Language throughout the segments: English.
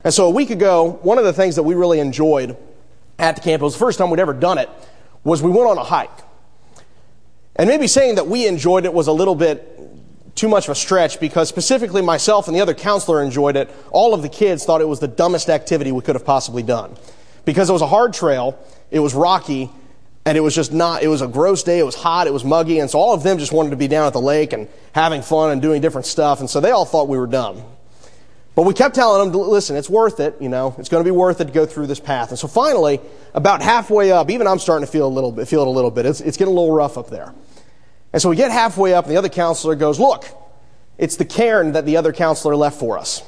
And so a week ago, one of the things that we really enjoyed at the camp, it was the first time we'd ever done it, was we went on a hike. And maybe saying that we enjoyed it was a little bit too much of a stretch, because specifically myself and the other counselor enjoyed it. All of the kids thought it was the dumbest activity we could have possibly done. Because it was a hard trail, it was rocky, and it was a gross day, it was hot, it was muggy, and so all of them just wanted to be down at the lake and having fun and doing different stuff, and so they all thought we were dumb. But we kept telling them, listen, it's worth it, it's going to be worth it to go through this path. And so finally, about halfway up, even I'm starting to feel it a little bit. It's getting a little rough up there. And so we get halfway up, and the other counselor goes, look, it's the cairn that the other counselor left for us.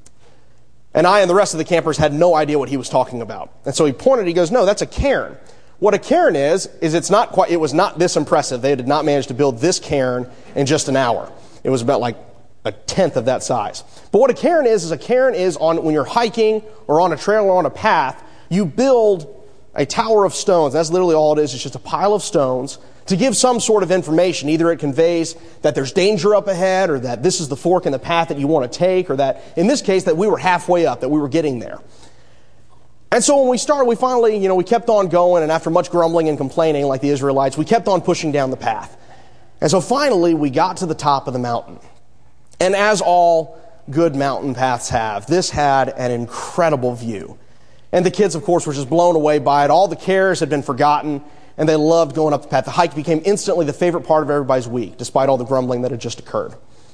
And I and the rest of the campers had no idea what he was talking about. And so he pointed, he goes, no, that's a cairn. What a cairn is it was not this impressive. They did not manage to build this cairn in just an hour. It was about like a tenth of that size. But what a cairn is when you're hiking or on a trail or on a path, you build a tower of stones. That's literally all it is. It's just a pile of stones to give some sort of information. Either it conveys that there's danger up ahead, or that this is the fork in the path that you want to take, or that, in this case, that we were halfway up, that we were getting there. And so when we started, we finally, we kept on going, and after much grumbling and complaining like the Israelites, we kept on pushing down the path. And so finally, we got to the top of the mountain. And as all good mountain paths have, this had an incredible view. And the kids, of course, were just blown away by it. All the cares had been forgotten, and they loved going up the path. The hike became instantly the favorite part of everybody's week, despite all the grumbling that had just occurred.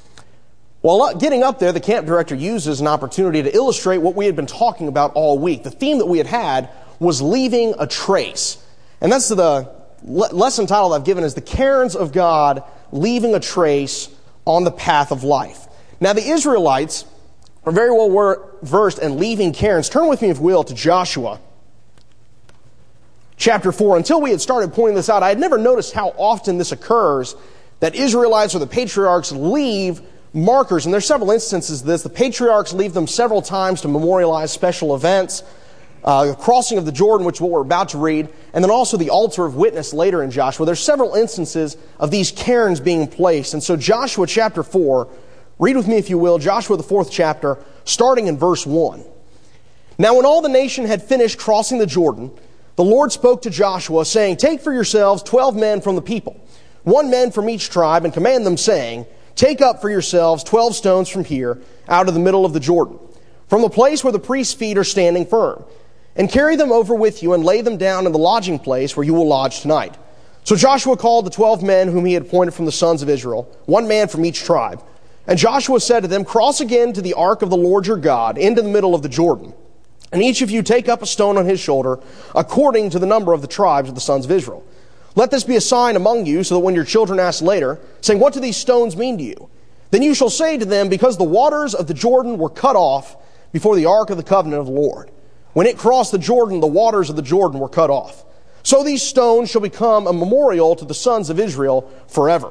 Well, getting up there, the camp director uses an opportunity to illustrate what we had been talking about all week. The theme that we had was leaving a trace. And that's the lesson title I've given is The Cairns of God, Leaving a Trace on the Path of Life. Now, the Israelites are very well versed in leaving cairns. Turn with me, if you will, to Joshua chapter 4. Until we had started pointing this out, I had never noticed how often this occurs, that Israelites or the patriarchs leave markers. And there's several instances of this. The patriarchs leave them several times to memorialize special events. The crossing of the Jordan, which is what we're about to read, and then also the altar of witness later in Joshua. There's several instances of these cairns being placed. And so Joshua chapter 4, read with me if you will, Joshua the 4th chapter, starting in verse 1. Now when all the nation had finished crossing the Jordan, the Lord spoke to Joshua, saying, take for yourselves 12 men from the people, 1 man from each tribe, and command them, saying, take up for yourselves 12 stones from here, out of the middle of the Jordan, from the place where the priest's feet are standing firm, and carry them over with you, and lay them down in the lodging place where you will lodge tonight. So Joshua called the 12 men whom he had appointed from the sons of Israel, 1 man from each tribe. And Joshua said to them, cross again to the ark of the Lord your God, into the middle of the Jordan. And each of you take up a stone on his shoulder, according to the number of the tribes of the sons of Israel. Let this be a sign among you, so that when your children ask later, saying, what do these stones mean to you? Then you shall say to them, because the waters of the Jordan were cut off before the ark of the covenant of the Lord. When it crossed the Jordan, the waters of the Jordan were cut off. So these stones shall become a memorial to the sons of Israel forever.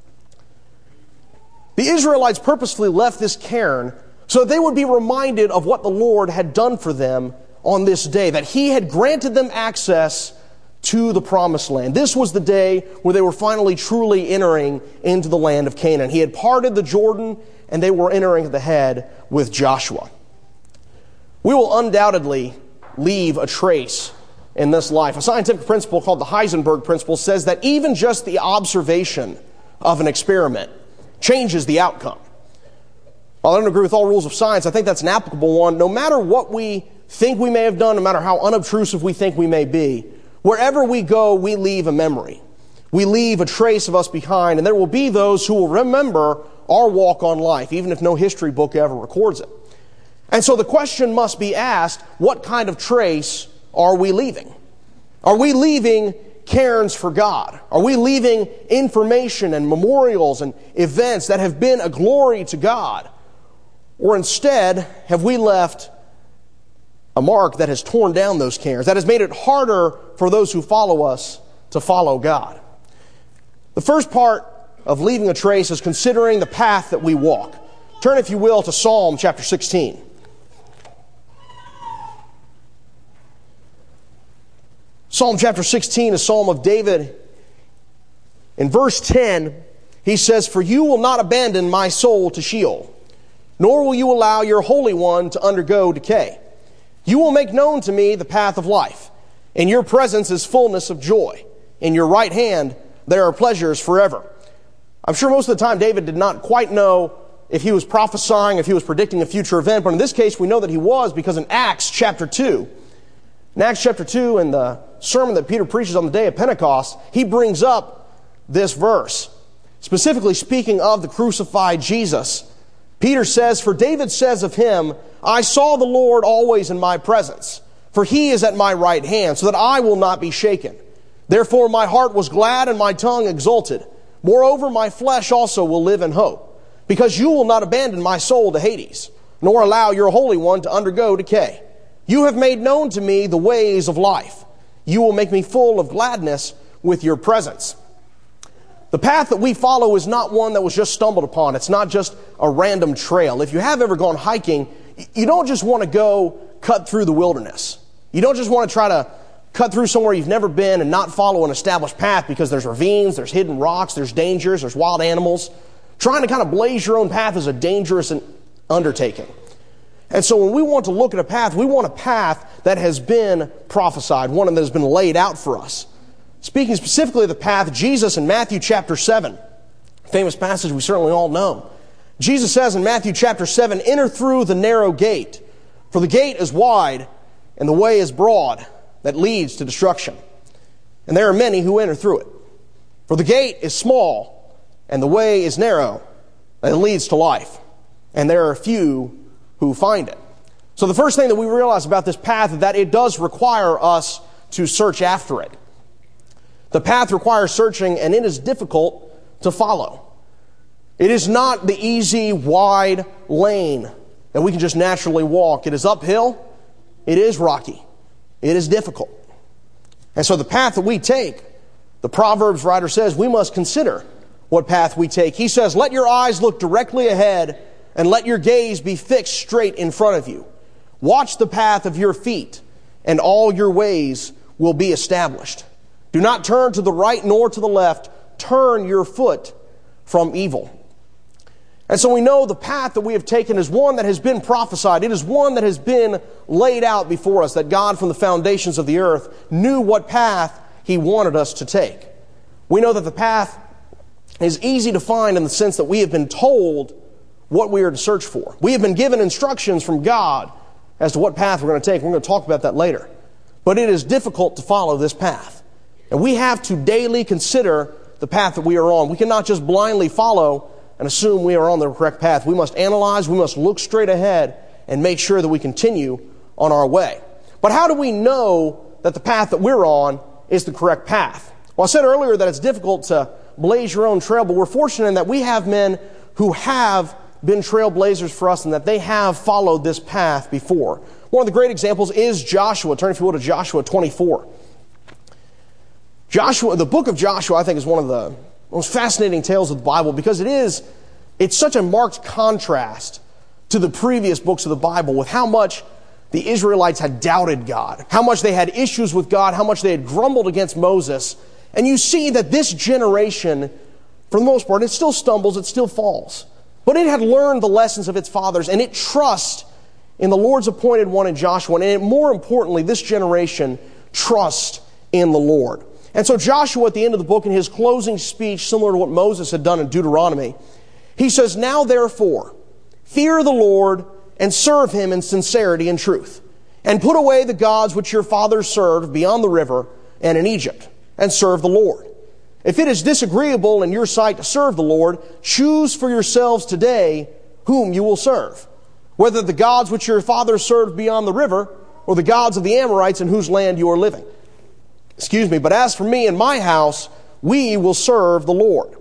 The Israelites purposefully left this cairn so that they would be reminded of what the Lord had done for them on this day, that He had granted them access to the promised land. This was the day where they were finally truly entering into the land of Canaan. He had parted the Jordan, and they were entering the head with Joshua. We will undoubtedly leave a trace in this life. A scientific principle called the Heisenberg principle says that even just the observation of an experiment changes the outcome. While I don't agree with all rules of science, I think that's an applicable one. No matter what we think we may have done, no matter how unobtrusive we think we may be, wherever we go, we leave a memory. We leave a trace of us behind, and there will be those who will remember our walk on life, even if no history book ever records it. And so the question must be asked, what kind of trace are we leaving? Are we leaving cairns for God? Are we leaving information and memorials and events that have been a glory to God? Or instead, have we left a mark that has torn down those cairns, that has made it harder for those who follow us to follow God? The first part of leaving a trace is considering the path that we walk. Turn, if you will, to Psalm chapter 16. Psalm chapter 16 is Psalm of David. In verse 10, he says, for you will not abandon my soul to Sheol. nor will you allow your Holy One to undergo decay. You will make known to me the path of life. In your presence is fullness of joy. In your right hand there are pleasures forever. I'm sure most of the time David did not quite know if he was prophesying, if he was predicting a future event, but in this case we know that he was, because in Acts chapter 2, in the sermon that Peter preaches on the day of Pentecost, he brings up this verse, specifically speaking of the crucified Jesus. Peter says, "For David says of him, I saw the Lord always in my presence, for he is at my right hand, so that I will not be shaken. Therefore my heart was glad and my tongue exulted. Moreover, my flesh also will live in hope, because you will not abandon my soul to Hades, nor allow your Holy One to undergo decay. You have made known to me the ways of life. You will make me full of gladness with your presence." The path that we follow is not one that was just stumbled upon. It's not just a random trail. If you have ever gone hiking, you don't just want to go cut through the wilderness. You don't just want to try to cut through somewhere you've never been and not follow an established path, because there's ravines, there's hidden rocks, there's dangers, there's wild animals. Trying to kind of blaze your own path is a dangerous undertaking. And so when we want to look at a path, we want a path that has been prophesied, one that has been laid out for us. Speaking specifically of the path, Jesus in Matthew chapter 7, famous passage we certainly all know. Jesus says in Matthew chapter 7, "Enter through the narrow gate, for the gate is wide and the way is broad that leads to destruction. And there are many who enter through it. For the gate is small and the way is narrow that leads to life, and there are few who find it." So the first thing that we realize about this path is that it does require us to search after it. The path requires searching, and it is difficult to follow. It is not the easy, wide lane that we can just naturally walk. It is uphill. It is rocky. It is difficult. And so the path that we take, the Proverbs writer says, we must consider what path we take. He says, "Let your eyes look directly ahead, and let your gaze be fixed straight in front of you. Watch the path of your feet, and all your ways will be established. Do not turn to the right nor to the left. Turn your foot from evil." And so we know the path that we have taken is one that has been prophesied. It is one that has been laid out before us, that God from the foundations of the earth knew what path He wanted us to take. We know that the path is easy to find in the sense that we have been told what we are to search for. We have been given instructions from God as to what path we're going to take. We're going to talk about that later. But it is difficult to follow this path. And we have to daily consider the path that we are on. We cannot just blindly follow and assume we are on the correct path. We must analyze, we must look straight ahead and make sure that we continue on our way. But how do we know that the path that we're on is the correct path? Well, I said earlier that it's difficult to blaze your own trail, but we're fortunate in that we have men who have been trailblazers for us and that they have followed this path before. One of the great examples is Joshua. Turn, if you will, to Joshua 24. Joshua, the book of Joshua, I think, is one of the most fascinating tales of the Bible, because it's such a marked contrast to the previous books of the Bible with how much the Israelites had doubted God, how much they had issues with God, how much they had grumbled against Moses. And you see that this generation, for the most part, it still stumbles, it still falls. But it had learned the lessons of its fathers, and it trusts in the Lord's appointed one in Joshua. And it, more importantly, this generation trusts in the Lord. And so Joshua, at the end of the book, in his closing speech, similar to what Moses had done in Deuteronomy, he says, "Now therefore, fear the Lord and serve Him in sincerity and truth, and put away the gods which your fathers served beyond the river and in Egypt, and serve the Lord. If it is disagreeable in your sight to serve the Lord, choose for yourselves today whom you will serve, whether the gods which your fathers served beyond the river, or the gods of the Amorites in whose land you are living. But as for me and my house, we will serve the Lord."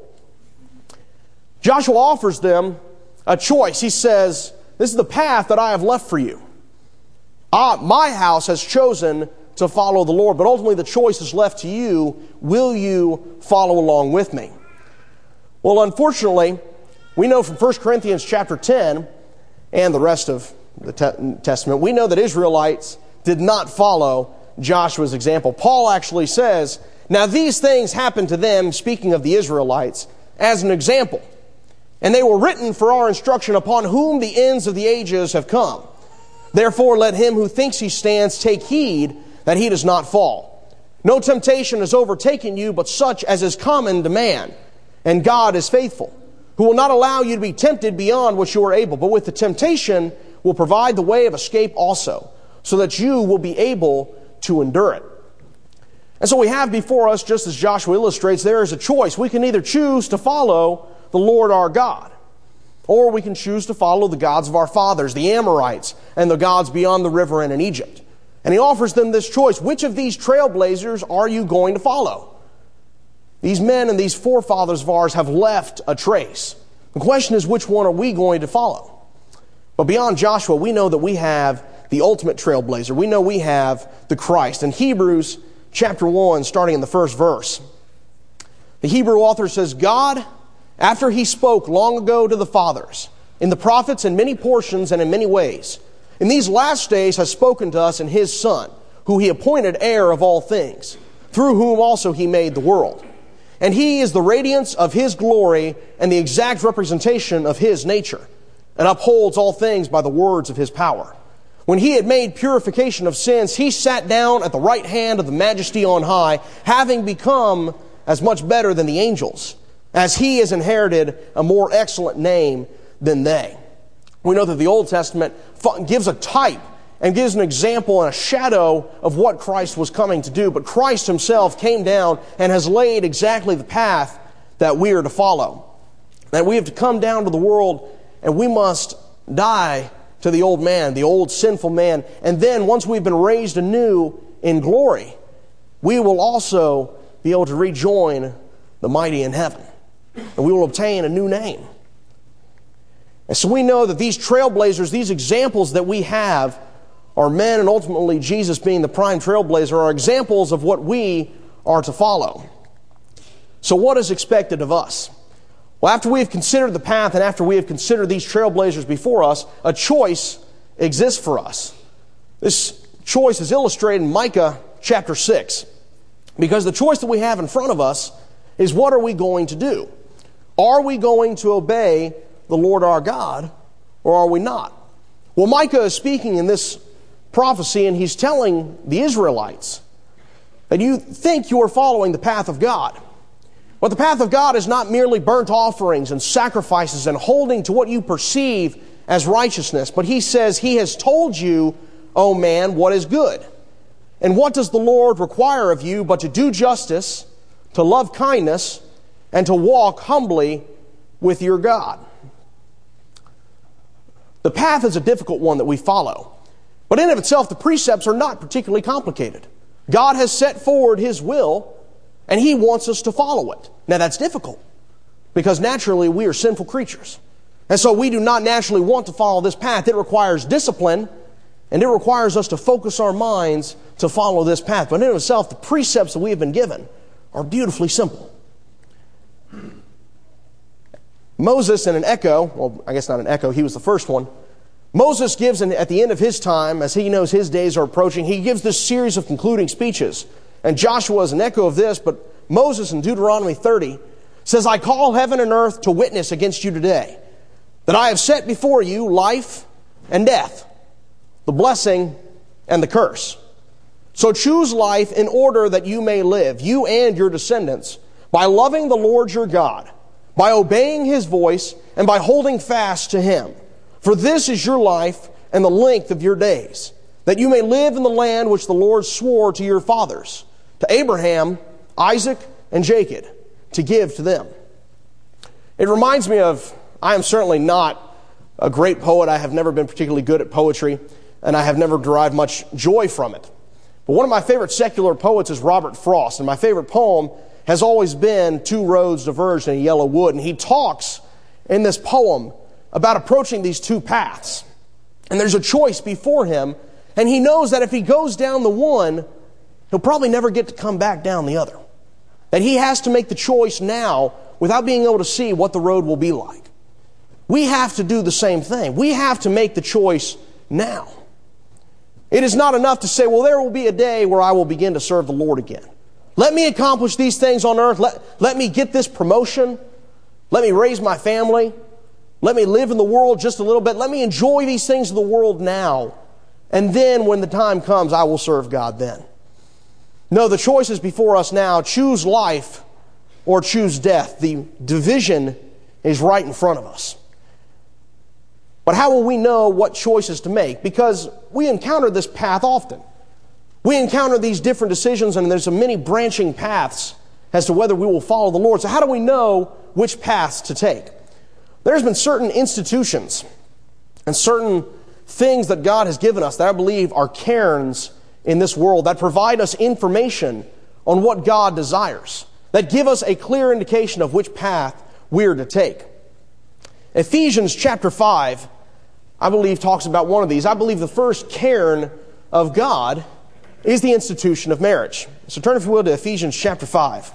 Joshua offers them a choice. He says, "This is the path that I have left for you. My house has chosen to follow the Lord, but ultimately the choice is left to you. Will you follow along with me?" Well, unfortunately, we know from 1 Corinthians chapter 10 and the rest of the Testament, we know that Israelites did not follow Joshua's example. Paul actually says, "Now these things happened to them," speaking of the Israelites, "as an example, and they were written for our instruction, upon whom the ends of the ages have come. Therefore let him who thinks he stands take heed that he does not fall. No temptation has overtaken you but such as is common to man. And God is faithful, who will not allow you to be tempted beyond what you are able, but with the temptation will provide the way of escape also, so that you will be able to endure it. And so we have before us, just as Joshua illustrates, there is a choice. We can either choose to follow the Lord our God, or we can choose to follow the gods of our fathers, the Amorites, and the gods beyond the river and in Egypt. And he offers them this choice. Which of these trailblazers are you going to follow? These men and these forefathers of ours have left a trace. The question is, which one are we going to follow? But beyond Joshua, we know that we have the ultimate trailblazer. We know we have the Christ. In Hebrews chapter 1, starting in the first verse, the Hebrew author says, God, after he spoke long ago to the fathers, in the prophets in many portions and in many ways, in these last days has spoken to us in his Son, who he appointed heir of all things, through whom also he made the world. And he is the radiance of his glory and the exact representation of his nature, and upholds all things by the words of his power. When he had made purification of sins, he sat down at the right hand of the Majesty on high, having become as much better than the angels, as he has inherited a more excellent name than they. We know that the Old Testament gives a type and gives an example and a shadow of what Christ was coming to do. But Christ himself came down and has laid exactly the path that we are to follow. That we have to come down to the world and we must die to the old man, the old sinful man. And then once we've been raised anew in glory, we will also be able to rejoin the mighty in heaven. And we will obtain a new name. And so we know that these trailblazers, these examples that we have, are men, and ultimately Jesus being the prime trailblazer, are examples of what we are to follow. So what is expected of us? Well, after we have considered the path and after we have considered these trailblazers before us, a choice exists for us. This choice is illustrated in Micah chapter 6. Because the choice that we have in front of us is, what are we going to do? Are we going to obey the Lord our God, or are we not? Well, Micah is speaking in this prophecy, and he's telling the Israelites that you think you are following the path of God. But the path of God is not merely burnt offerings and sacrifices and holding to what you perceive as righteousness. But he says, he has told you, O man, what is good. And what does the Lord require of you but to do justice, to love kindness, and to walk humbly with your God? The path is a difficult one that we follow. But in and of itself, the precepts are not particularly complicated. God has set forward his will, and he wants us to follow it. Now that's difficult, because naturally we are sinful creatures. And so we do not naturally want to follow this path. It requires discipline, and it requires us to focus our minds to follow this path. But in and of itself, the precepts that we have been given are beautifully simple. Moses, in an echo, well, I guess not an echo, he was the first one. Moses gives, at the end of his time, as he knows his days are approaching, he gives this series of concluding speeches. And Joshua is an echo of this, but Moses in Deuteronomy 30 says, I call heaven and earth to witness against you today, that I have set before you life and death, the blessing and the curse. So choose life in order that you may live, you and your descendants, by loving the Lord your God, by obeying his voice, and by holding fast to him. For this is your life and the length of your days, that you may live in the land which the Lord swore to your fathers, to Abraham, Isaac, and Jacob, to give to them. It reminds me of, I am certainly not a great poet. I have never been particularly good at poetry, and I have never derived much joy from it. But one of my favorite secular poets is Robert Frost, and my favorite poem has always been Two Roads Diverged in a Yellow Wood. And he talks in this poem about approaching these two paths. And there's a choice before him, and he knows that if he goes down the one, he'll probably never get to come back down the other. That he has to make the choice now without being able to see what the road will be like. We have to do the same thing. We have to make the choice now. It is not enough to say, well, there will be a day where I will begin to serve the Lord again. Let me accomplish these things on earth. Let me get this promotion. Let me raise my family. Let me live in the world just a little bit. Let me enjoy these things of the world now. And then when the time comes, I will serve God then. No, the choice is before us now. Choose life or choose death. The division is right in front of us. But how will we know what choices to make? Because we encounter this path often. We encounter these different decisions, and there's many branching paths as to whether we will follow the Lord. So how do we know which paths to take? There's been certain institutions and certain things that God has given us that I believe are cairns in this world that provide us information on what God desires, that give us a clear indication of which path we're to take. Ephesians chapter 5, I believe, talks about one of these. I believe the first cairn of God is the institution of marriage. So turn, if you will, to Ephesians chapter 5.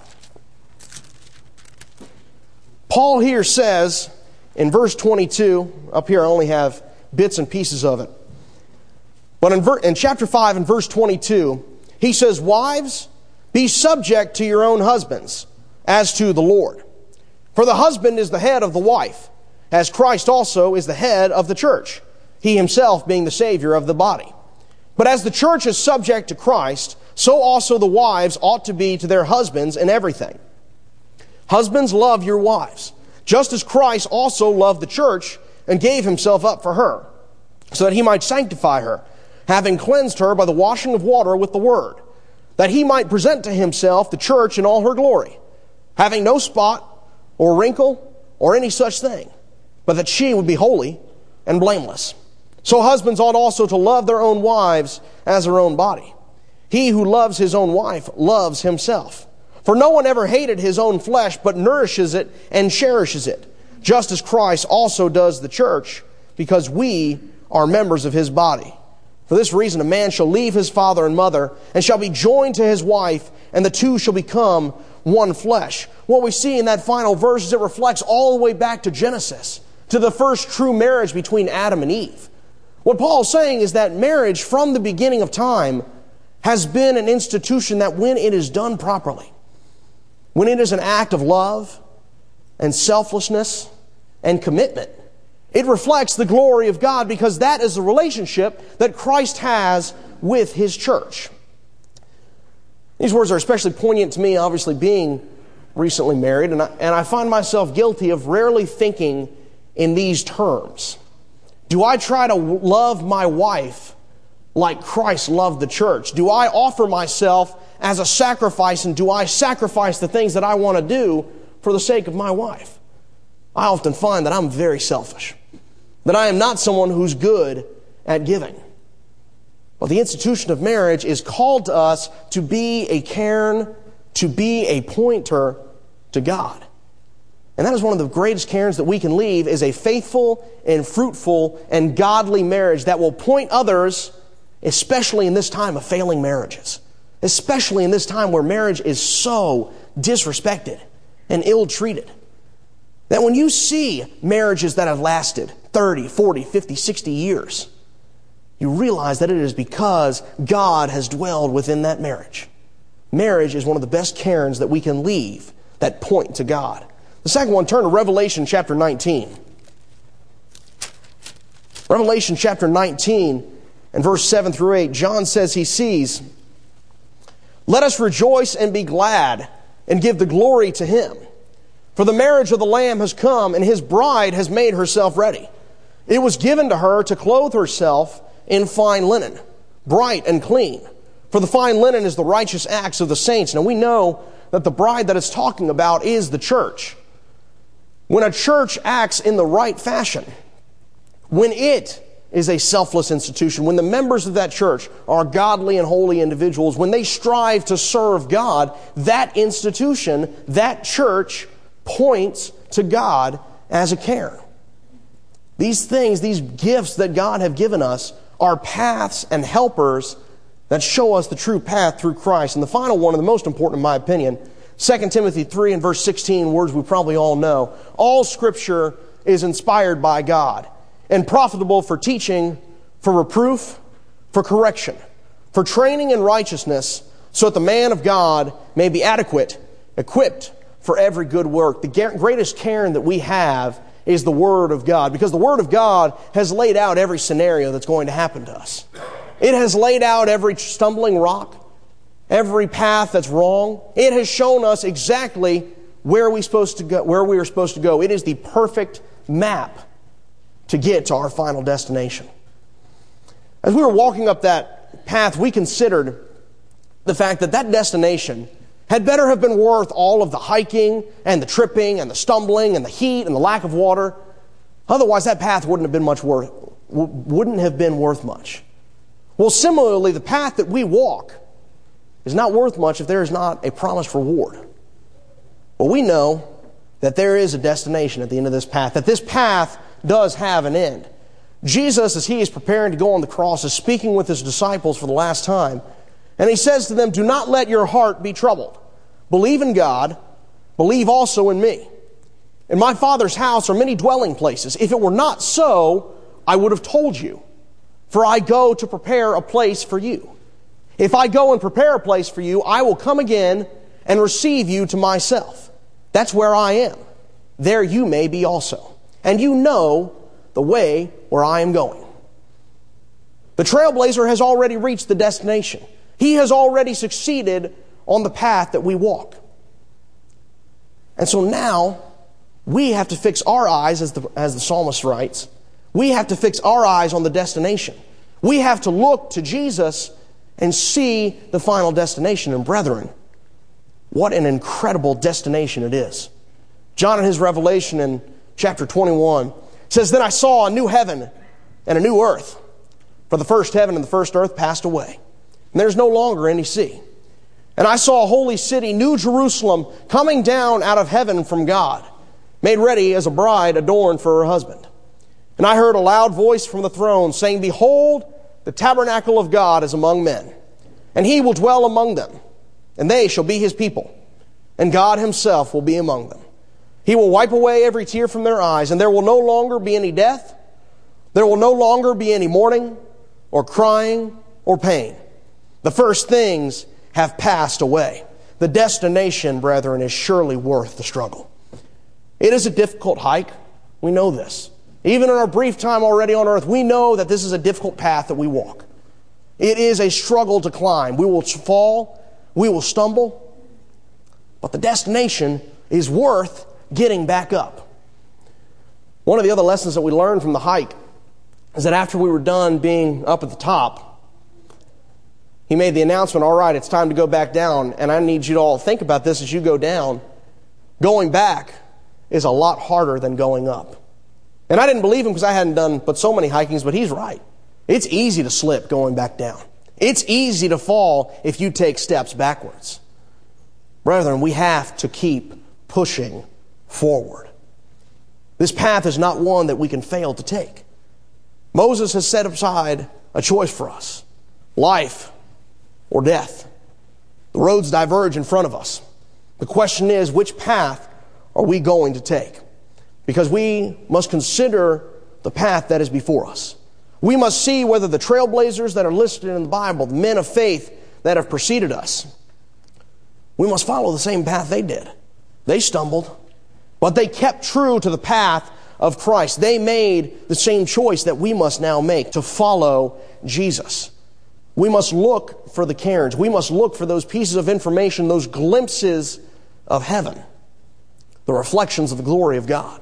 Paul here says in verse 22, up here I only have bits and pieces of it. But in chapter 5 and verse 22, he says, "Wives, be subject to your own husbands, as to the Lord. For the husband is the head of the wife, as Christ also is the head of the church, he himself being the Savior of the body. But as the church is subject to Christ, so also the wives ought to be to their husbands in everything. Husbands, love your wives, just as Christ also loved the church and gave himself up for her, so that he might sanctify her, having cleansed her by the washing of water with the word, that he might present to himself the church in all her glory, having no spot or wrinkle or any such thing, but that she would be holy and blameless. So husbands ought also to love their own wives as their own body. He who loves his own wife loves himself. For no one ever hated his own flesh, but nourishes it and cherishes it, just as Christ also does the church, because we are members of his body. For this reason a man shall leave his father and mother, and shall be joined to his wife, and the two shall become one flesh." What we see in that final verse is it reflects all the way back to Genesis, to the first true marriage between Adam and Eve. What Paul is saying is that marriage from the beginning of time has been an institution that when it is done properly, when it is an act of love and selflessness and commitment, it reflects the glory of God, because that is the relationship that Christ has with his church. These words are especially poignant to me, obviously being recently married, and I find myself guilty of rarely thinking in these terms. Do I try to love my wife like Christ loved the church? Do I offer myself as a sacrifice, and do I sacrifice the things that I want to do for the sake of my wife? I often find that I'm very selfish, that I am not someone who's good at giving. But the institution of marriage is called to us to be a cairn, to be a pointer to God. And that is one of the greatest cairns that we can leave, is a faithful and fruitful and godly marriage that will point others, especially in this time of failing marriages, especially in this time where marriage is so disrespected and ill-treated, that when you see marriages that have lasted 30, 40, 50, 60 years, you realize that it is because God has dwelled within that marriage. Marriage is one of the best cairns that we can leave that point to God. The second one, turn to Revelation chapter 19. Revelation chapter 19 and verse 7 through 8, John says he sees, "Let us rejoice and be glad and give the glory to him. For the marriage of the Lamb has come, and his bride has made herself ready. It was given to her to clothe herself in fine linen, bright and clean. For the fine linen is the righteous acts of the saints." Now we know that the bride that it's talking about is the church. When a church acts in the right fashion, when it is a selfless institution, when the members of that church are godly and holy individuals, when they strive to serve God, that institution, that church, points to God as a cairn. These things, these gifts that God have given us, are paths and helpers that show us the true path through Christ. And the final one, and the most important in my opinion, 2 Timothy 3 and verse 16, words we probably all know. "All Scripture is inspired by God and profitable for teaching, for reproof, for correction, for training in righteousness, so that the man of God may be adequate, equipped for every good work." The greatest cairn that we have is the Word of God, because the Word of God has laid out every scenario that's going to happen to us. It has laid out every stumbling rock, every path that's wrong. It has shown us exactly where we are supposed to go. It is the perfect map to get to our final destination. As we were walking up that path, we considered the fact that that destination had better have been worth all of the hiking and the tripping and the stumbling and the heat and the lack of water. Otherwise, that path wouldn't have been worth much. Well, similarly, the path that we walk is not worth much if there is not a promised reward. Well, we know that there is a destination at the end of this path, that this path does have an end. Jesus, as he is preparing to go on the cross, is speaking with his disciples for the last time, and he says to them, "Do not let your heart be troubled. Believe in God, believe also in me. In my Father's house are many dwelling places. If it were not so, I would have told you. For I go to prepare a place for you. If I go and prepare a place for you, I will come again and receive you to myself. That's where I am. There you may be also. And you know the way where I am going." The trailblazer has already reached the destination. He has already succeeded on the path that we walk. And so now we have to fix our eyes, as the psalmist writes, we have to fix our eyes on the destination. We have to look to Jesus and see the final destination. And brethren, what an incredible destination it is. John in his Revelation in chapter 21 says, "Then I saw a new heaven and a new earth. For the first heaven and the first earth passed away, and there's no longer any sea. And I saw a holy city, New Jerusalem, coming down out of heaven from God, made ready as a bride adorned for her husband. And I heard a loud voice from the throne saying, Behold, the tabernacle of God is among men, and he will dwell among them, and they shall be his people, and God himself will be among them. He will wipe away every tear from their eyes, and there will no longer be any death. There will no longer be any mourning, or crying, or pain. The first things have passed away." The destination, brethren, is surely worth the struggle. It is a difficult hike. We know this. Even in our brief time already on earth, we know that this is a difficult path that we walk. It is a struggle to climb. We will fall, we will stumble, but the destination is worth getting back up. One of the other lessons that we learned from the hike is that after we were done being up at the top, he made the announcement, all right, it's time to go back down, and I need you to all think about this as you go down. Going back is a lot harder than going up. And I didn't believe him because I hadn't done but so many hikings, but he's right. It's easy to slip going back down. It's easy to fall if you take steps backwards. Brethren, we have to keep pushing forward. This path is not one that we can fail to take. Moses has set aside a choice for us: life or death. The roads diverge in front of us. The question is, which path are we going to take? Because we must consider the path that is before us. We must see whether the trailblazers that are listed in the Bible, the men of faith that have preceded us, we must follow the same path they did. They stumbled, but they kept true to the path of Christ. They made the same choice that we must now make, to follow Jesus. We must look for the cairns. We must look for those pieces of information, those glimpses of heaven, the reflections of the glory of God.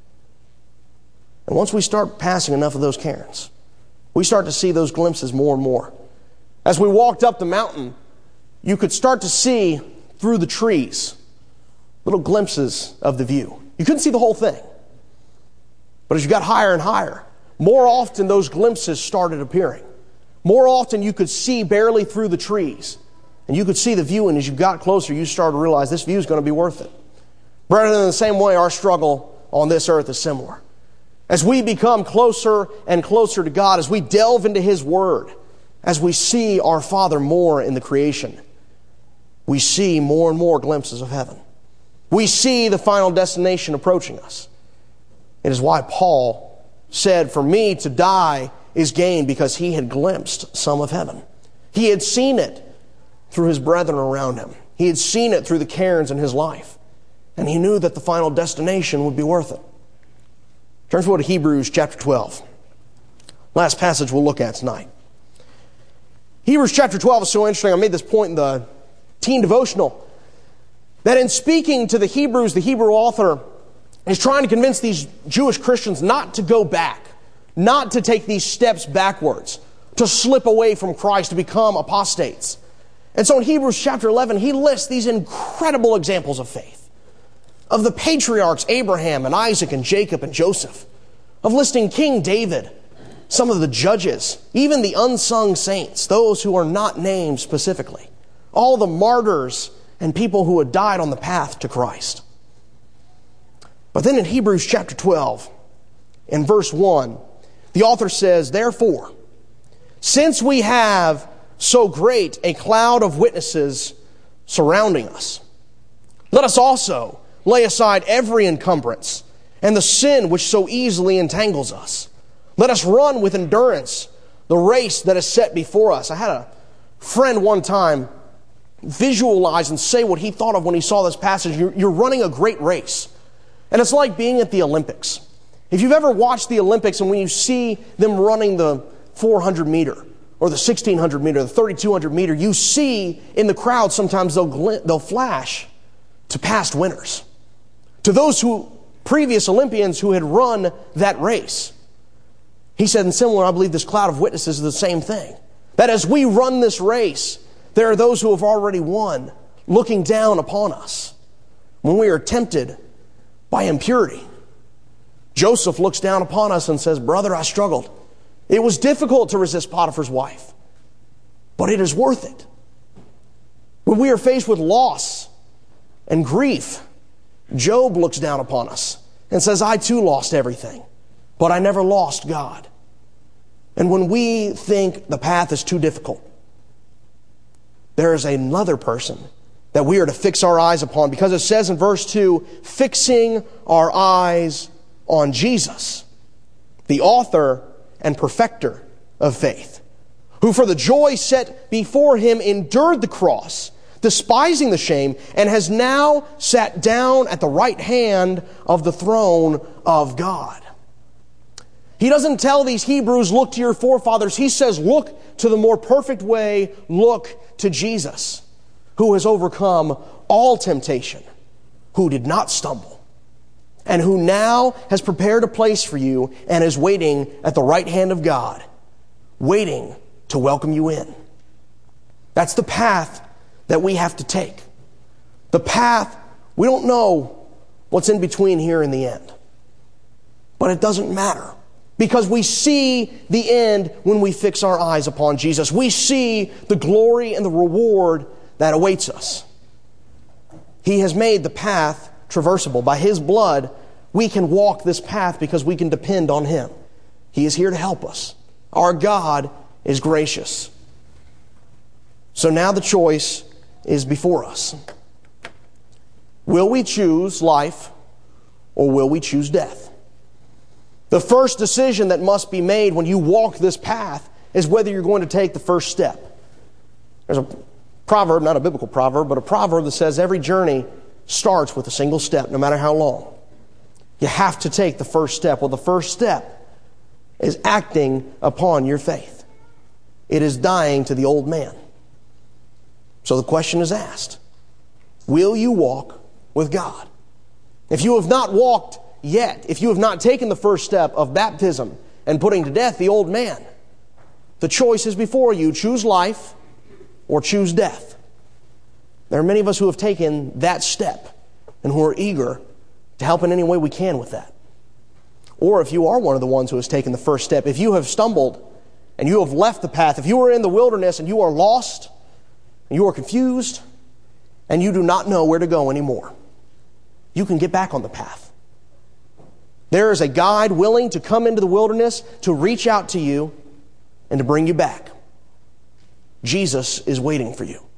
And once we start passing enough of those cairns, we start to see those glimpses more and more. As we walked up the mountain, you could start to see through the trees little glimpses of the view. You couldn't see the whole thing. But as you got higher and higher, more often those glimpses started appearing. More often you could see barely through the trees. And you could see the view, and as you got closer, you started to realize this view is going to be worth it. Brethren, in the same way, our struggle on this earth is similar. As we become closer and closer to God, as we delve into His Word, as we see our Father more in the creation, we see more and more glimpses of heaven. We see the final destination approaching us. It is why Paul said, "For me to die is gain," because he had glimpsed some of heaven. He had seen it through his brethren around him. He had seen it through the cairns in his life. And he knew that the final destination would be worth it. Turn forward to Hebrews chapter 12. Last passage we'll look at tonight. Hebrews chapter 12 is so interesting. I made this point in the teen devotional, that in speaking to the Hebrews, the Hebrew author is trying to convince these Jewish Christians not to go back, not to take these steps backwards, to slip away from Christ, to become apostates. And so in Hebrews chapter 11, he lists these incredible examples of faith, of the patriarchs Abraham and Isaac and Jacob and Joseph, of listing King David, some of the judges, even the unsung saints, those who are not named specifically, all the martyrs and people who had died on the path to Christ. But then in Hebrews chapter 12, in verse 1, the author says, "Therefore, since we have so great a cloud of witnesses surrounding us, let us also lay aside every encumbrance and the sin which so easily entangles us. Let us run with endurance the race that is set before us." I had a friend one time visualize and say what he thought of when he saw this passage. You're running a great race. And it's like being at the Olympics. If you've ever watched the Olympics and when you see them running the 400 meter or the 1600 meter, the 3200 meter, you see in the crowd sometimes they'll flash to past winners, to those previous Olympians who had run that race. He said, and similar, I believe this cloud of witnesses is the same thing. That as we run this race, there are those who have already won looking down upon us when we are tempted by impurity. Joseph looks down upon us and says, "Brother, I struggled. It was difficult to resist Potiphar's wife, but it is worth it." When we are faced with loss and grief, Job looks down upon us and says, "I too lost everything, but I never lost God." And when we think the path is too difficult, there is another person that we are to fix our eyes upon, because it says in verse 2, fixing our eyes on Jesus, the author and perfecter of faith, who for the joy set before him endured the cross, despising the shame, and has now sat down at the right hand of the throne of God. He doesn't tell these Hebrews, look to your forefathers. He says, look to the more perfect way, look to Jesus, who has overcome all temptation, who did not stumble, and who now has prepared a place for you and is waiting at the right hand of God, waiting to welcome you in. That's the path that we have to take. The path, we don't know what's in between here and the end. But it doesn't matter, because we see the end when we fix our eyes upon Jesus. We see the glory and the reward that awaits us. He has made the path traversable. By His blood, we can walk this path because we can depend on Him. He is here to help us. Our God is gracious. So now the choice is before us. Will we choose life or will we choose death? The first decision that must be made when you walk this path is whether you're going to take the first step. There's a proverb, not a biblical proverb, but a proverb that says every journey starts with a single step, no matter how long. You have to take the first step. Well, the first step is acting upon your faith. It is dying to the old man. So the question is asked, will you walk with God? If you have not walked yet, if you have not taken the first step of baptism and putting to death the old man, the choice is before you. Choose life or choose death. There are many of us who have taken that step and who are eager to help in any way we can with that. Or if you are one of the ones who has taken the first step, if you have stumbled and you have left the path, if you are in the wilderness and you are lost, and you are confused, and you do not know where to go anymore, you can get back on the path. There is a guide willing to come into the wilderness, to reach out to you, and to bring you back. Jesus is waiting for you.